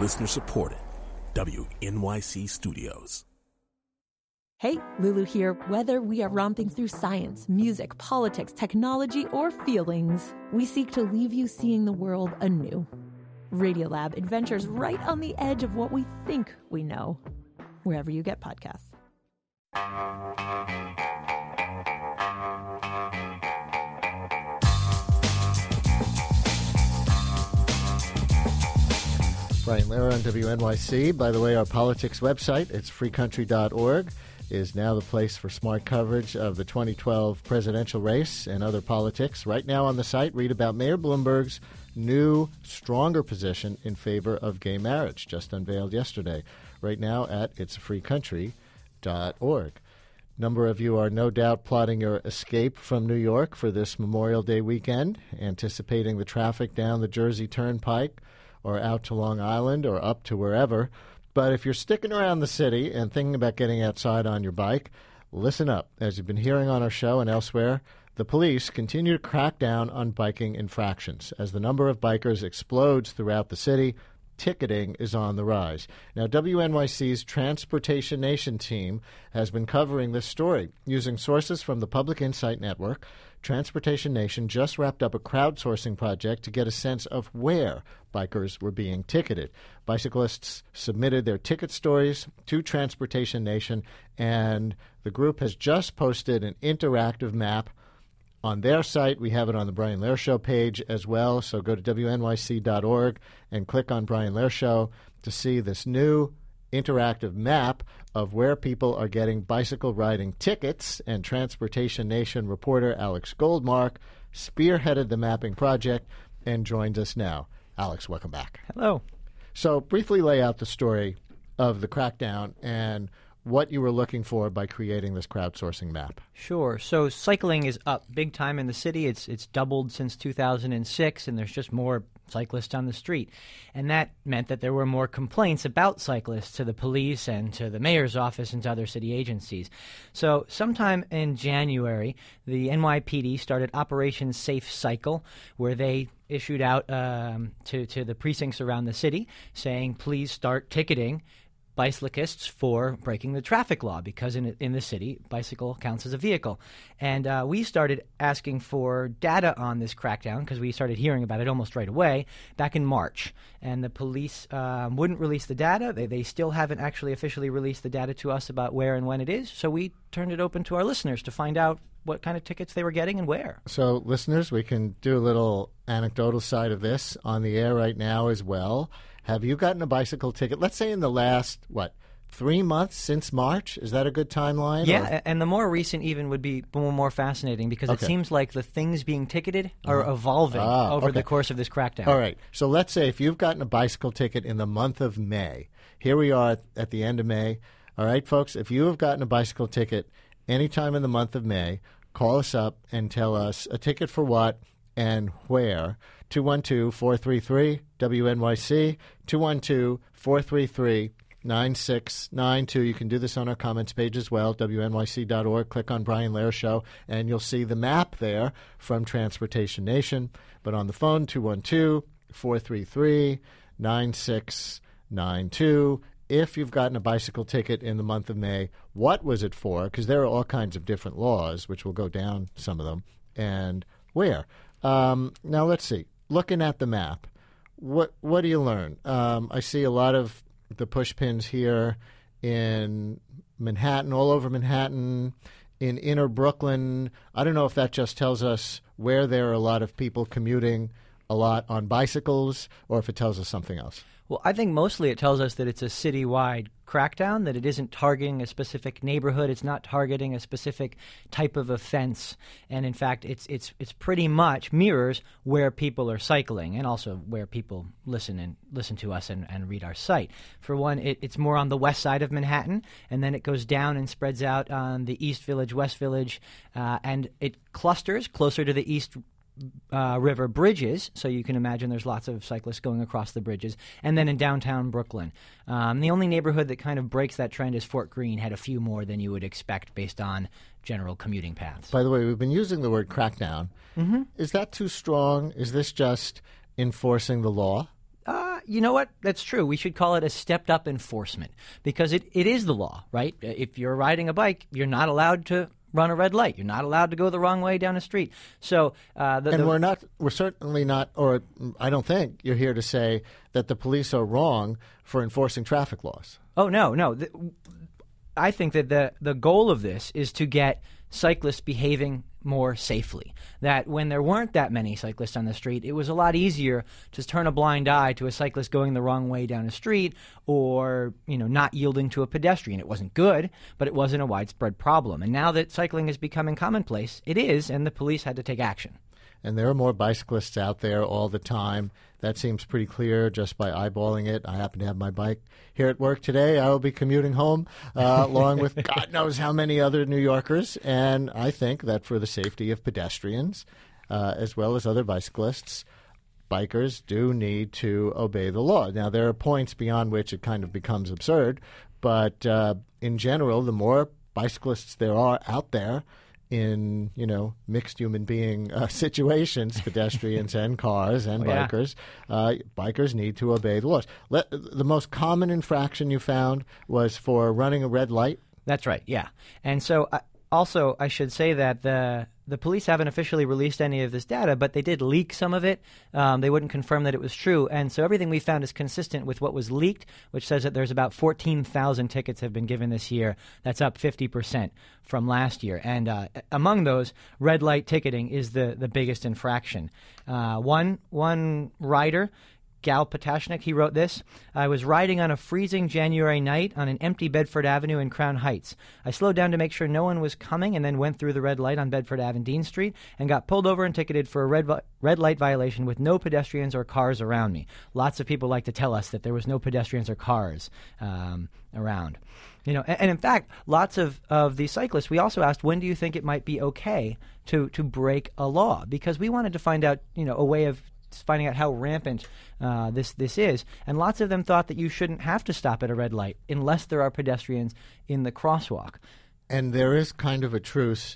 Listener supported. WNYC Studios. Hey, Lulu here. Whether we are romping through science, music, politics, technology, or feelings, we seek to leave you seeing the world anew. Radiolab adventures right on the edge of what we think we know, wherever you get podcasts. Brian Lehrer on WNYC. By the way, our politics website, it's freecountry.org, is now the place for smart coverage of the 2012 presidential race and other politics. Right now on the site, read about Mayor Bloomberg's new, stronger position in favor of gay marriage, just unveiled yesterday. Right now at itsafreecountry.org. Number of you are no doubt plotting your escape from New York for this Memorial Day weekend, anticipating the traffic down the Jersey Turnpike or out to Long Island or up to wherever. But if you're sticking around the city and thinking about getting outside on your bike, listen up. As you've been hearing on our show and elsewhere, the police continue to crack down on biking infractions. As the number of bikers explodes throughout the city, ticketing is on the rise. Now, WNYC's Transportation Nation team has been covering this story. Using sources from the Public Insight Network, Transportation Nation just wrapped up a crowdsourcing project to get a sense of where bikers were being ticketed. Bicyclists submitted their ticket stories to Transportation Nation, and the group has just posted an interactive map on their site. We have it on the Brian Lehrer Show page as well, so go to WNYC.org and click on Brian Lehrer Show to see this new interactive map of where people are getting bicycle riding tickets. And Transportation Nation reporter Alex Goldmark spearheaded the mapping project and joins us now. Alex, welcome back. Hello. So briefly lay out the story of the crackdown and what you were looking for by creating this crowdsourcing map. Sure. So cycling is up big time in the city. It's doubled since 2006, and there's just more cyclists on the street. And that meant that there were more complaints about cyclists to the police and to the mayor's office and to other city agencies. So sometime in January, the NYPD started Operation Safe Cycle, where they issued out to the precincts around the city saying, please start ticketing bicyclists for breaking the traffic law, because in the city, bicycle counts as a vehicle. And we started asking for data on this crackdown because we started hearing about it almost right away back in March. And the police wouldn't release the data. They still haven't actually officially released the data to us about where and when it is. So we turned it open to our listeners to find out what kind of tickets they were getting and where. So, listeners, we can do a little anecdotal side of this on the air right now as well. Have you gotten a bicycle ticket, let's say in the last, 3 months since March? Is that a good timeline? Yeah, and the more recent even would be more fascinating because it seems like the things being ticketed are evolving over the course of this crackdown. All right. So let's say if you've gotten a bicycle ticket in the month of May, here we are at the end of May. All right, folks, if you have gotten a bicycle ticket anytime in the month of May, call us up and tell us a ticket for what and where. 212-433-WNYC, 212-433-9692. You can do this on our comments page as well, WNYC.org. Click on Brian Lehrer Show, and you'll see the map there from Transportation Nation. But on the phone, 212-433-9692. If you've gotten a bicycle ticket in the month of May, what was it for? Because there are all kinds of different laws, which will go down some of them, and where. Now, let's see. Looking at the map, what do you learn? I see a lot of the push pins here in Manhattan, all over Manhattan, in inner Brooklyn. I don't know if that just tells us where there are a lot of people commuting a lot on bicycles or if it tells us something else. Well, I think mostly it tells us that it's a citywide crackdown, that it isn't targeting a specific neighborhood, it's not targeting a specific type of offense, and in fact, it's pretty much mirrors where people are cycling and also where people listen to us and read our site. For one, it's more on the west side of Manhattan, and then it goes down and spreads out on the East Village, West Village, and it clusters closer to the East River bridges, so you can imagine there's lots of cyclists going across the bridges, and then in downtown Brooklyn. The only neighborhood that kind of breaks that trend is Fort Greene, had a few more than you would expect based on general commuting paths. By the way, we've been using the word crackdown. Mm-hmm. Is that too strong? Is this just enforcing the law? You know what? That's true. We should call it a stepped-up enforcement because it is the law, right? If you're riding a bike, you're not allowed to run a red light. You're not allowed to go the wrong way down a street. So, we're certainly not, or I don't think you're here to say that the police are wrong for enforcing traffic laws. Oh, no. I think that the goal of this is to get cyclists behaving more safely. That when there weren't that many cyclists on the street, it was a lot easier to turn a blind eye to a cyclist going the wrong way down a street or, not yielding to a pedestrian. It wasn't good, but it wasn't a widespread problem. And now that cycling is becoming commonplace, it is, and the police had to take action. And there are more bicyclists out there all the time. That seems pretty clear just by eyeballing it. I happen to have my bike here at work today. I will be commuting home along with God knows how many other New Yorkers. And I think that for the safety of pedestrians, as well as other bicyclists, bikers do need to obey the law. Now, there are points beyond which it kind of becomes absurd. But in general, the more bicyclists there are out there, in, mixed human being situations, pedestrians and cars and bikers, bikers need to obey the laws. The most common infraction you found was for running a red light? That's right, yeah. And so also I should say that the police haven't officially released any of this data, but they did leak some of it. They wouldn't confirm that it was true. And so everything we found is consistent with what was leaked, which says that there's about 14,000 tickets have been given this year. That's up 50% from last year. And among those, red light ticketing is the biggest infraction. One rider, Gal Patashnik, he wrote this: "I was riding on a freezing January night on an empty Bedford Avenue in Crown Heights. I slowed down to make sure no one was coming and then went through the red light on Bedford Ave and Dean Street and got pulled over and ticketed for a red light violation with no pedestrians or cars around me." Lots of people like to tell us that there was no pedestrians or cars around. And in fact, lots of these cyclists, we also asked, when do you think it might be okay to break a law? Because we wanted to find out, a way of finding out how rampant this is. And lots of them thought that you shouldn't have to stop at a red light unless there are pedestrians in the crosswalk. And there is kind of a truce,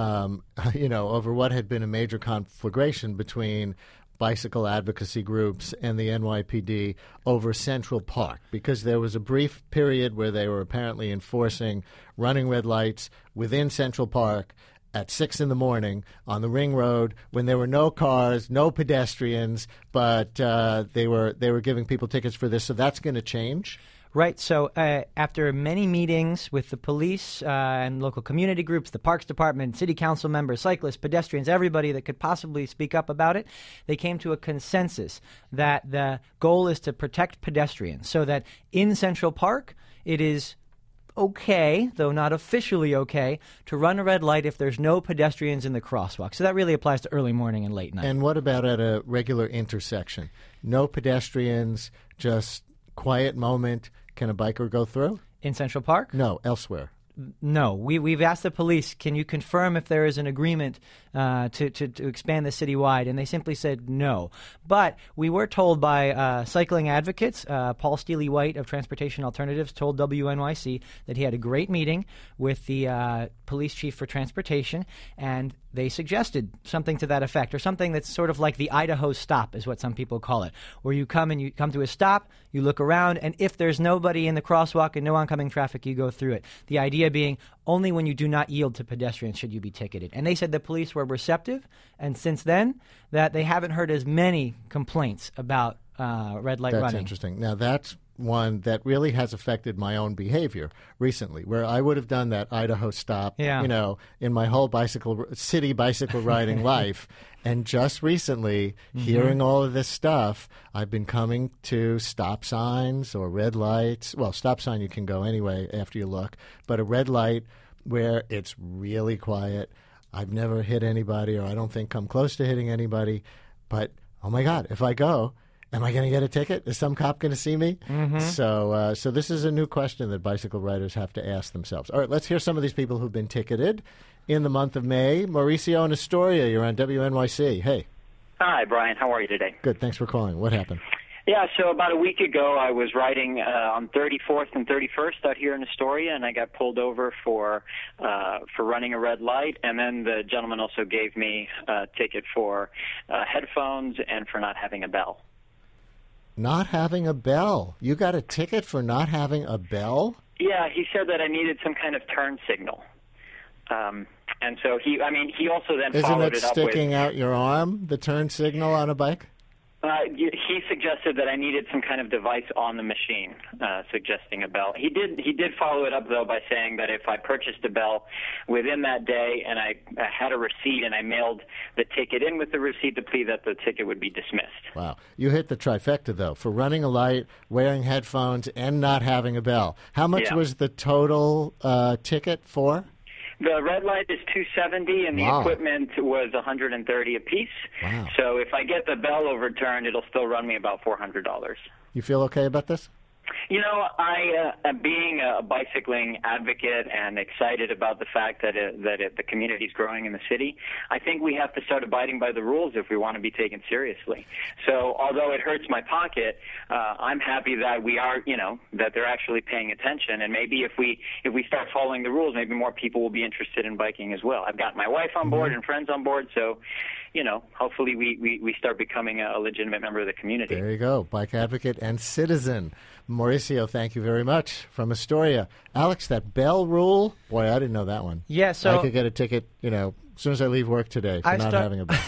over what had been a major conflagration between bicycle advocacy groups and the NYPD over Central Park, because there was a brief period where they were apparently enforcing running red lights within Central Park at 6 in the morning on the Ring Road when there were no cars, no pedestrians, but they were giving people tickets for this. So that's going to change? Right. So after many meetings with the police and local community groups, the Parks Department, city council members, cyclists, pedestrians, everybody that could possibly speak up about it, they came to a consensus that the goal is to protect pedestrians so that in Central Park it is okay, though not officially okay, to run a red light if there's no pedestrians in the crosswalk. So that really applies to early morning and late night. And what about at a regular intersection? No pedestrians, just quiet moment. Can a biker go through? In Central Park? No, elsewhere. No. We've asked the police, can you confirm if there is an agreement to expand this citywide? And they simply said no. But we were told by cycling advocates, Paul Steely-White of Transportation Alternatives told WNYC that he had a great meeting with the police chief for transportation, and they suggested something to that effect, or something that's sort of like the Idaho stop is what some people call it, where you come to a stop, you look around, and if there's nobody in the crosswalk and no oncoming traffic, you go through it. The idea being only when you do not yield to pedestrians should you be ticketed. And they said the police were receptive, and since then that they haven't heard as many complaints about red light running. That's interesting. Now that's one that really has affected my own behavior recently, where I would have done that Idaho stop, in my whole city bicycle riding life. And just recently, hearing all of this stuff, I've been coming to stop signs or red lights. Well, stop sign you can go anyway after you look, but a red light where it's really quiet. I've never hit anybody, or I don't think come close to hitting anybody, but oh my God, if I go, am I going to get a ticket? Is some cop going to see me? So this is a new question that bicycle riders have to ask themselves. All right, let's hear some of these people who've been ticketed in the month of May. Mauricio in Astoria, you're on WNYC. Hey. Hi, Brian. How are you today? Good. Thanks for calling. What happened? Yeah, so about a week ago, I was riding on 34th and 31st out here in Astoria, and I got pulled over for running a red light. And then the gentleman also gave me a ticket for headphones and for not having a bell. Not having a bell. You got a ticket for not having a bell? Yeah, he said that I needed some kind of turn signal. And so he also then followed it up with... Isn't it sticking out your arm, the turn signal on a bike? He suggested that I needed some kind of device on the machine, suggesting a bell. He did follow it up, though, by saying that if I purchased a bell within that day and I had a receipt and I mailed the ticket in with the receipt to plea, that the ticket would be dismissed. Wow. You hit the trifecta, though, for running a light, wearing headphones, and not having a bell. How much was the total ticket for? The red light is $270, and the equipment was $130 a piece. Wow. So if I get the bell overturned, it'll still run me about $400. You feel okay about this? You know, I being a bicycling advocate and excited about the fact that the community is growing in the city, I think we have to start abiding by the rules if we want to be taken seriously. So although it hurts my pocket, I'm happy that we are, that they're actually paying attention. And maybe if we start following the rules, maybe more people will be interested in biking as well. I've got my wife on board and friends on board, so hopefully we start becoming a legitimate member of the community. There you go, bike advocate and citizen. Mauricio, thank you very much from Astoria. Alex, that bell rule, boy, I didn't know that one. Yeah, so I could get a ticket, as soon as I leave work today for not having a bell.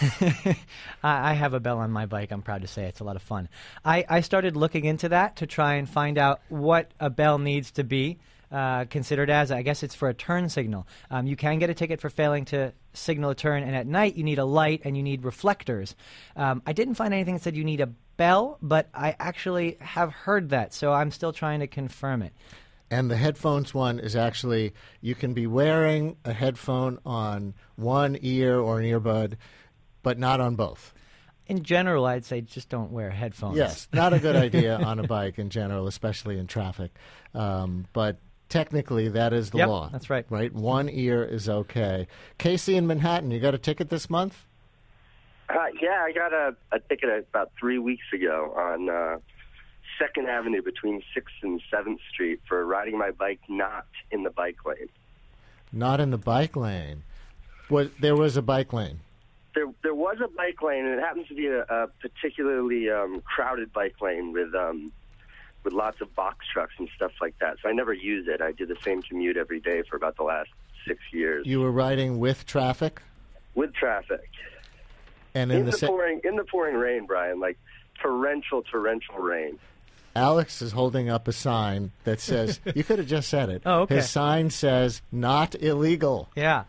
I have a bell on my bike. I'm proud to say it's a lot of fun. I started looking into that to try and find out what a bell needs to be considered as. I guess it's for a turn signal. You can get a ticket for failing to signal a turn, and at night you need a light and you need reflectors. I didn't find anything that said you need a bell, but I actually have heard that, so I'm still trying to confirm it. And the headphones one is actually, you can be wearing a headphone on one ear or an earbud, but not on both. In general, I'd say just don't wear headphones. Yes, not a good idea on a bike in general, especially in traffic. But technically, that is the law. That's right. Right? One ear is okay. Casey in Manhattan, you got a ticket this month? Yeah, I got a ticket about 3 weeks ago on 2nd Avenue between 6th and 7th Street for riding my bike not in the bike lane. Not in the bike lane. There was a bike lane. There was a bike lane, and it happens to be a particularly crowded bike lane with lots of box trucks and stuff like that. So I never used it. I did the same commute every day for about the last 6 years. You were riding with traffic? With traffic. And in the pouring rain, Brian, like torrential rain. Alex is holding up a sign that says, you could have just said it. Oh, okay. His sign says, not illegal. Yeah.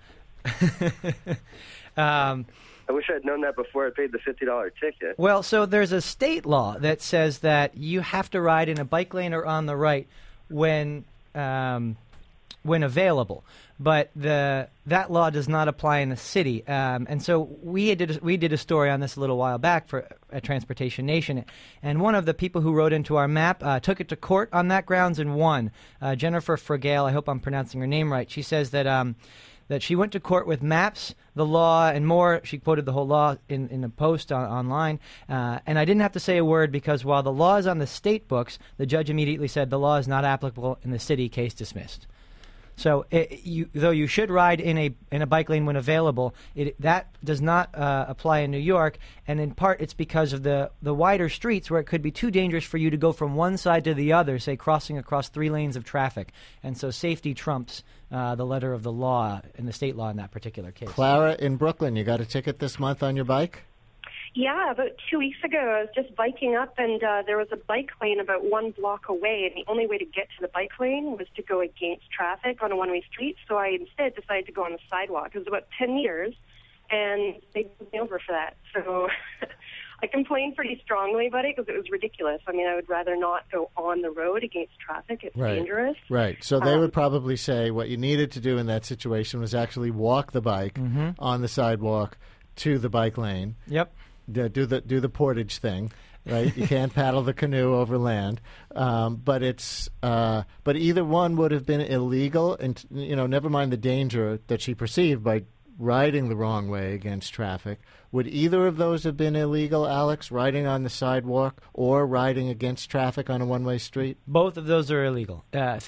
I wish I'd known that before I paid the $50 ticket. Well, so there's a state law that says that you have to ride in a bike lane or on the right when available, but that law does not apply in the city. And so we did a story on this a little while back for Transportation Nation, and one of the people who wrote into our map took it to court on that grounds and won. Jennifer Fragale, I hope I'm pronouncing her name right. She says that she went to court with maps, the law, and more. She quoted the whole law in a post online. And I didn't have to say a word because while the law is on the state books, the judge immediately said the law is not applicable in the city, case dismissed. So though you should ride in a bike lane when available, that does not apply in New York, and in part it's because of the wider streets where it could be too dangerous for you to go from one side to the other, say crossing across 3 lanes of traffic. And so safety trumps the letter of the law and the state law in that particular case. Clara in Brooklyn, you got a ticket this month on your bike? Yeah, about 2 weeks ago, I was just biking up, and there was a bike lane about 1 block away, and the only way to get to the bike lane was to go against traffic on a one-way street, so I instead decided to go on the sidewalk. It was about 10 meters, and they pulled me over for that. So I complained pretty strongly about it because it was ridiculous. I mean, I would rather not go on the road against traffic. It's dangerous. Right. So they would probably say what you needed to do in that situation was actually walk the bike on the sidewalk to the bike lane. Yep. Do the portage thing, right? You can't paddle the canoe over land, but either one would have been illegal, and never mind the danger that she perceived by riding the wrong way against traffic. Would either of those have been illegal, Alex, riding on the sidewalk or riding against traffic on a one-way street? Both of those are illegal.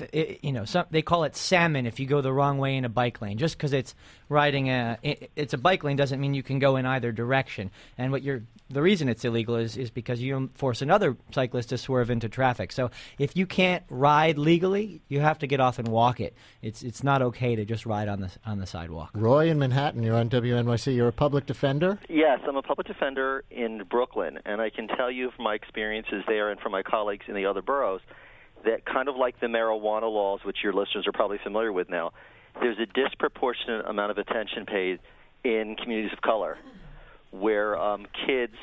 They call it salmon if you go the wrong way in a bike lane. Just because it's it's a bike lane doesn't mean you can go in either direction. And the reason it's illegal is because you force another cyclist to swerve into traffic. So if you can't ride legally, you have to get off and walk it. It's not okay to just ride on the sidewalk. Roy in Manhattan, you're on WNYC. You're a public defender? Yes, I'm a public defender in Brooklyn, and I can tell you from my experiences there and from my colleagues in the other boroughs that kind of like the marijuana laws, which your listeners are probably familiar with now, there's a disproportionate amount of attention paid in communities of color where kids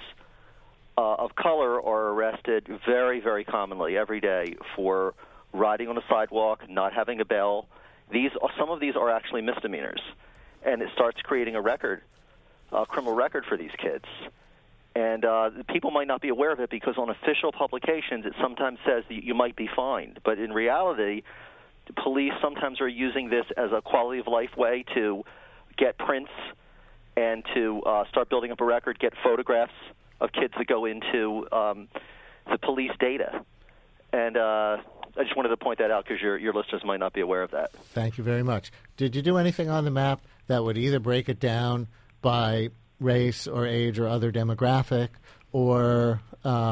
of color are arrested very, very commonly every day for riding on a sidewalk, not having a bell. Some of these are actually misdemeanors, and it starts creating a criminal record for these kids. And people might not be aware of it because on official publications it sometimes says that you might be fined. But in reality, the police sometimes are using this as a quality of life way to get prints and to start building up a record, get photographs of kids that go into the police data. And I just wanted to point that out because your listeners might not be aware of that. Thank you very much. Did you do anything on the map that would either break it down by race or age or other demographic, or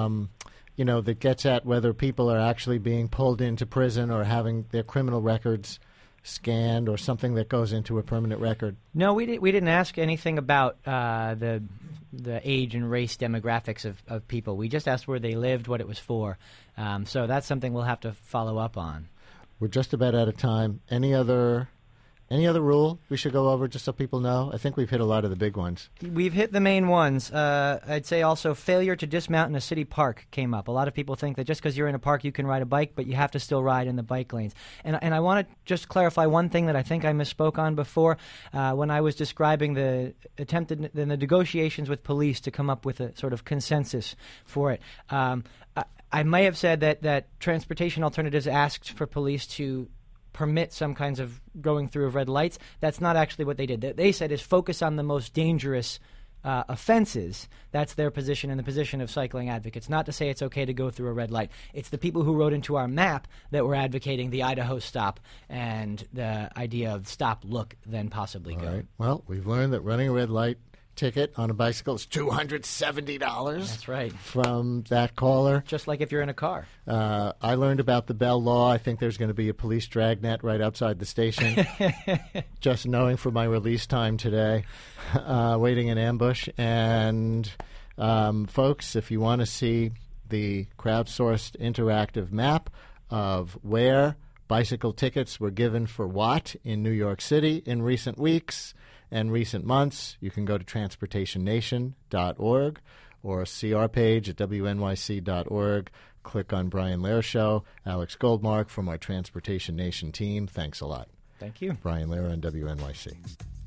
that gets at whether people are actually being pulled into prison or having their criminal records scanned, or something that goes into a permanent record? No, we didn't ask anything about the age and race demographics of people. We just asked where they lived, what it was for. So that's something we'll have to follow up on. We're just about out of time. Any other rule we should go over just so people know? I think we've hit a lot of the big ones. We've hit the main ones. I'd say also failure to dismount in a city park came up. A lot of people think that just because you're in a park you can ride a bike, but you have to still ride in the bike lanes. And I want to just clarify one thing that I think I misspoke on before when I was describing the negotiations with police to come up with a sort of consensus for it. I may have said that Transportation Alternatives asked for police to permit some kinds of going through of red lights. That's not actually what they did. What they said is focus on the most dangerous offenses. That's their position and the position of cycling advocates. Not to say it's okay to go through a red light. It's the people who wrote into our map that were advocating the Idaho stop and the idea of stop, look, then possibly go. All right. Well, we've learned that running a red light ticket on a bicycle is $270. That's right. From that caller. Just like if you're in a car. I learned about the Bell Law. I think there's going to be a police dragnet right outside the station. Just knowing for my release time today, waiting in ambush. And folks, if you want to see the crowdsourced interactive map of where bicycle tickets were given for what in New York City in recent weeks and recent months, you can go to transportationnation.org or see our page at wnyc.org. Click on Brian Lehrer Show. Alex Goldmark from our Transportation Nation team. Thanks a lot. Thank you. Brian Lehrer on WNYC.